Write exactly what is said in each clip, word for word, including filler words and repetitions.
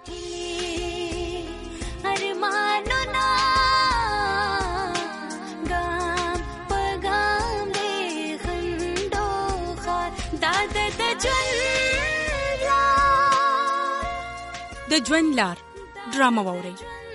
ارمانونه ګام په ګام د خندو ښار دا د ژوند لار د ژوند لار ډرامه واورئ.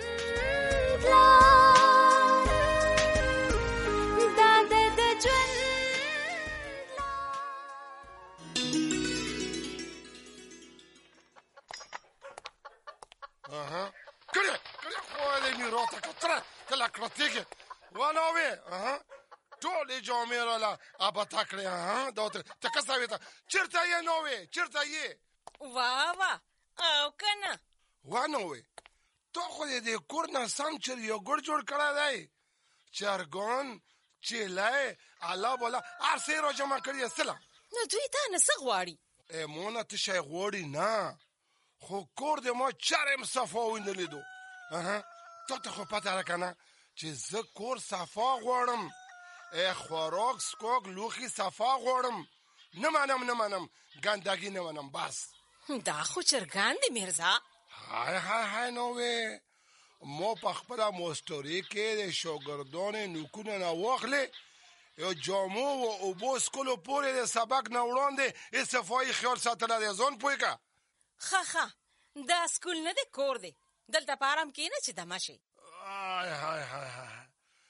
Ticket. One of it. Uh-huh. Totally John Mirala, Abatakle, uh-huh. Daughter, Takasavita. Chirta ye no way. Chirta ye. Wava. Oh, kana. One way. Tokole de Kurna Sanctuary, your good jor Kalai. Chargon, Chile, Alabola, Arsero Jamakaria Stella. No, do it on a sagwari. A mona to shay wordy na. Who called them more charm safo in the lido. Uh-huh. Toto Pataracana. چې زه کور صفا غواړم ای خوراک سکوک لوخي صفا غواړم نه منم نه منم ګندګي نه منم بس دا خو چرګان دي میرزا هاي هاي هاي نو وې مو په خپل موستوري کې د شوګردون نوکونه نه واخلې یو جامو او بوس کولو پورې د سبق نه وړاندې ای صفای خیال ساتل د ځون پویګه خا خا دا سکول نه د کور دی دلته پارم کې نه چې دمشي هاي هاي هاي هاي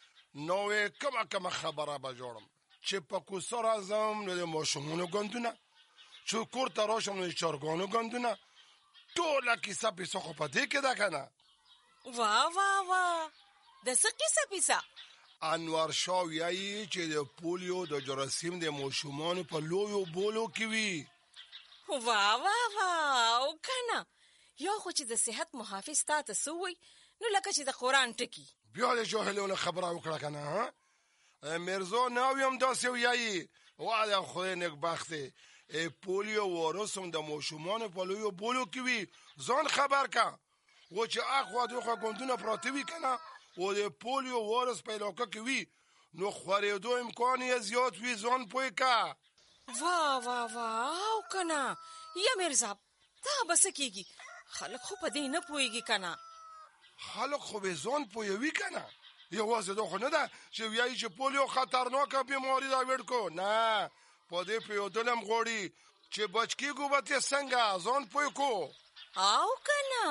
نو کما کما خبره به جوړم چې په کوسر اعظم نو د ماشومونو ګوندونه چې کور ته راشم نو چارګانو ګوندونه ټوله کیسه پیسه خو په دې کې ده کنه وا وا وا د څه کیسه پیسه انوار شاه وایي چې د پولیو د جراثیم د ماشومانو په لویو بولو کې وي وا وا وا او کنه یو خو چې د صحت محافظ تاسو سوی نو لکه چې د قران ټکی بیا له جاهلونو خبره وکړه کنه ها مرزا نو یم داسې وایي واده خو نیک بخته پولیو ورسوم د ماشومان په لویو بولو کې وي ځان خبر کا و چې اخوا دغه ګوندونه پراته وي کنه و د پولیو ورس په علاقه کې وي نو خورېدو امکان یې زیات وي ځان پوي کا وا وا وا او کنه یا مرزا دا بس کېږي خلک خو په دې نه پويږي کنه خلک خو به ځان پوي کنه یوازې دوه نه ده چې وایي چې پولیو خطرناکه بیماری دا وړ کو نه په دې په دلم غوړي چې بچکی کو به څنګه ځان پوي کو او کنه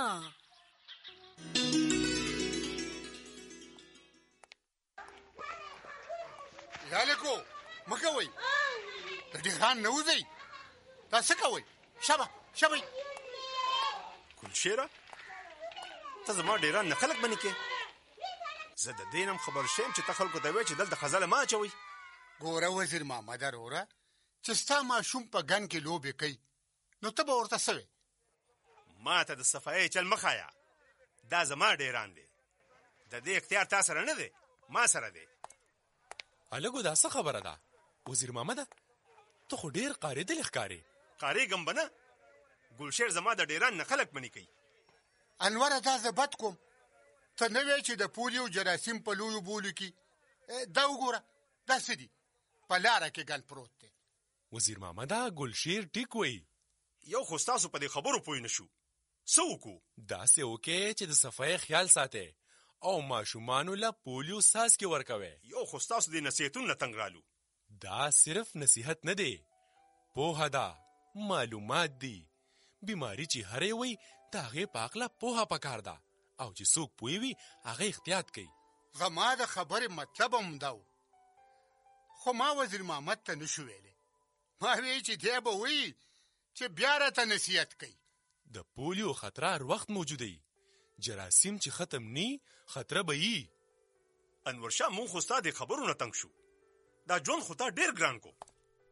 یالکو مکوي د ډیران نوځي تاسو کوي شابه شابه کل شیره ته زما ډیران نه خلق باندې کې زه د دینم خبر شیم چې تخلکو ته وی چې دلته خزاله ما چوي ګوره وزیر محمد اروره چې ستا ماشوم په ګن کې لوبې کوي نو ته به ورته سوې ما ته د صفایي چل مخایا دا زما ډیران دی د دې اختیار تاسو سره نه دی ما سره دی الګو دا څه خبره ده وزیر محمد ته خو ډیر قاری دل ښکاری قاری ګم بنه ګلشیر زما د ډیران نه خلق باندې کوي انور دا زبط کوم ته نه وی چې د پولیو جراثیم په لویو بولو کې دا وګوره دا سدي په لاره کې ګل پروت دی وزیر محمد ګلشیر ټیک وی یو خو تاسو په دې خبرو پوي نشو سوکو دا سه اوکې چې د صفای خیال ساته او ماشومانو لا پولیو ساس کې ورکوي یو خو تاسو دې نصیحتونه تنګرالو دا صرف نصیحت نه دی پوهه ده معلومات دي بیماری چې هره وي دا غي پاکله پوها پکار ده او چې څوک پوي وي هغه احتیاط کوي زما د خبرې مطلب هم دا خو ما وزیر محمد ته نشو ویلې ما وی چې دی به وي چې بیا راته نصیحت کوي د پولیو خطر هر وخت موجود دی جراثیم چې ختم نی خطر به وي انور شاه مون خو ستاسو خبرونه تنگ شو دا جون خو تا ډیر ګران کو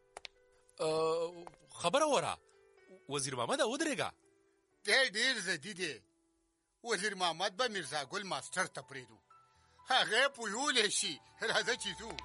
خبره وره وزیر محمد ودرېګا ډېر ډېر زدي دی وزیر محمد به مرزا ګل ماستر ته پریدو هغه پویول شي راځه چې زو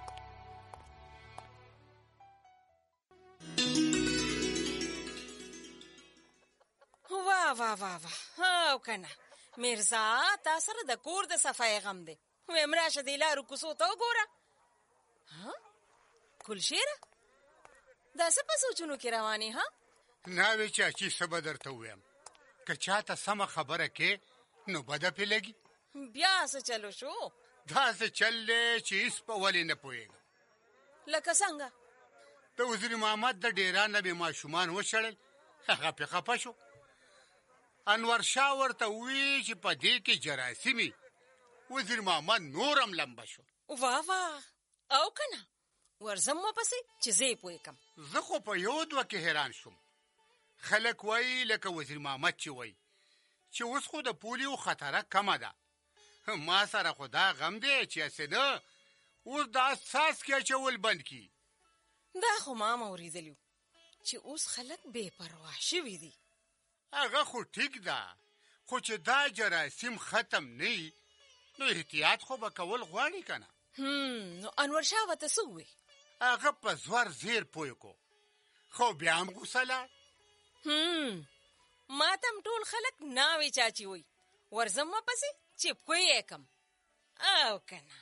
وا وا وا وا او کنه مرزا تاسو سره د کور د صفای غم دی ومره شدی لارو کوسو ته وګوره ها کل شیره دا څه په سوچونو کې رواني ها ناوی چا چې سبا درته ویم که چاته سمه خبره کې نو بده پې لګي. بیا څه چلو شو؟ داسې چل دی چې هېڅ په ولې نه پوهېږم. لکه څنګه؟ د وزیر محمد د ډیرا نه مې ماشومان وشړل، هغه پې خفه شو. انور شاه ورته ووی چې په دې کې جراثیمي. وزیر محمد نور هم لمبه شو. واه واه، او که نه ورځم ورپسې چې زه یې پوه کړم. زه خو په یو دوه کې حیران شوم. خلک وایي لکه وزیر محمد چې وایي چې اوس خو د پولیو خطره کمه ده. ما سره خو دا غم دی چې هسې نه اوس دا څاڅکي اچول بند کړي. دا خو ما هم اورېدلي چې اوس خلک بې پروا شوي دي. هغه خو ټیک ده، خو چې دا جراثیم ختم نه وي نو احتیاط خو به کول غواړي که نه. هم نو انور شاه ورته څه ووی؟ هغه په زور زیر پوه کو، خو بیا هم غوسه لاړ. هم ما ته هم ټول خلک ناوې چاچي وایي ورځم ورپسې چې پوه یې کړم، او که نه.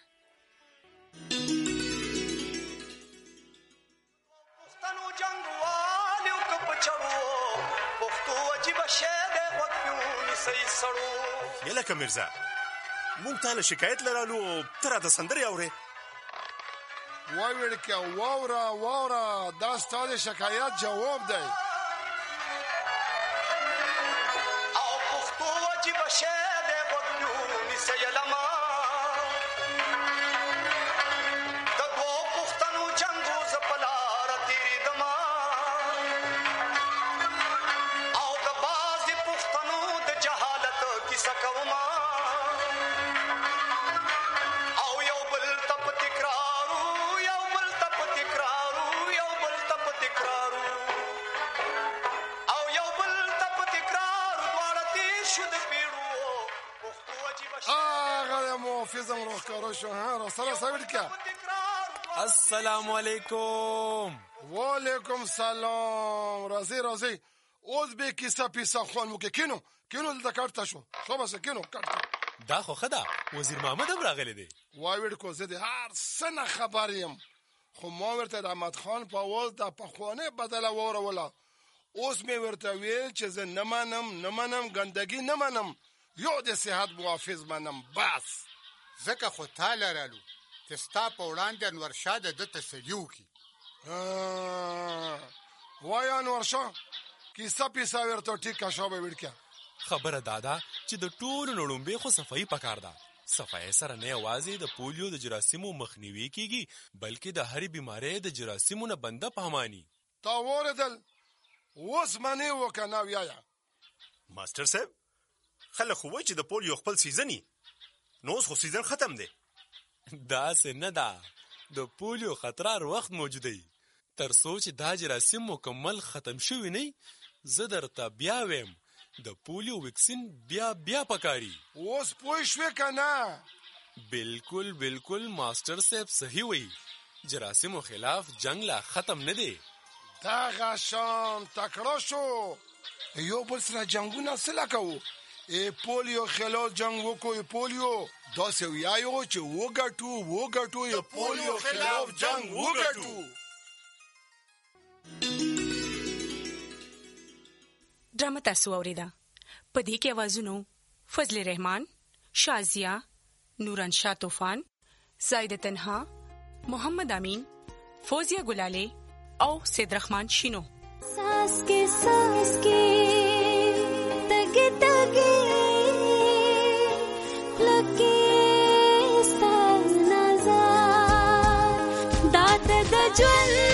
پښتنو جنګوالو که په چړو پښتو عجیبه شی دی غوږ پې ونیسئ سړو. یا لکه میرزا مونږ تا له شکایت لرالو ته راته سندرې اورې. وای وړکیه واوره واوره، دا ستا د شکایت جواب دی. او پښتو عجیبه شی دی غوږ پې ونیسئ علما. د دوو پښتنو جنګو زه په لاره تېرېدمه او د بعضې پښتنو د جهالت کیسه کومه او یو بل ته په تکرارو یو بل ته په تکرارو یو بل ته په تکرارو او یو بل ته په تکرارو دواړه تېر شو د پیړو پښتو عجیبه شی. هغه محافظم راښکاره شو. ها راسره سه وړکیه. السلام علیکم. وعلیکم سلام. راځئ راځئ، اوس به کیسه پیسه خوند وکړي. کینو کینو دلته کټ ته شو. شو بسه کینو کټ. دا خو ښه ده، وزیر محمد هم راغلی دی. وای وړکو زه د هر څه نه خبر یم، خو ما ورته د احمد خان په اواز د پخوانۍ بدله واوروله. اوس مې ورته ویل چې زه نه منم نه منم ګندګي نه منم، یو د صحت محافظ منم بس. ځکه خو تا لرلو چې ستا په وړاندې انور شاه د ده تسلي وکړي. وای انور شاه کیسه پیسه ورته ټیکه شو به وړکیه. خبره دا ده چې د ټولو نه لومبې خو صفایي پکار ده. صفایي سره نه یوازې د پولیو د جراثیمو مخنیوي کیږي بلکې د هرې بیمارۍ د جراثیمو نه بنده پهمانی. تا واورېدل؟ اوس منې وکړه نه ویایه. ماسټر صاحب خلک خو وایي چې د پولیو خپل سیزن نو اوس خو سیزن ختم دی. داسې نه ده، د پولیو خطر هر وخت موجوده تر څو چې دا جراثیم مکمل ختم شوي نه زه درته بیا ویم د پولیو ویکسین بیا بیا پکاري. اوس پوه شوې که نه؟ بالکل بالکل ماسټر صاحب صحیح وایي، جراثیمو خلاف جنگ لا ختم نه دی. دغه شان تکړه شو. یو بل سره جنګونه څه کوو؟ ای پولیو خلاف جنگ وکړو. پولیو داسې ویایو چې وګټو وګټو ای پولیو خلاف جنگ وګټو. ډرامه تاسو اوریده. په دې کې اوازونو فضل رحمان، شازیه، نوران شاه طوفان، زاید تنها، محمد امین، فوزیه گلاله او سید رحمان شینو. सांस के सांस के तगे तगे लगे सा नजर दात द ज्वल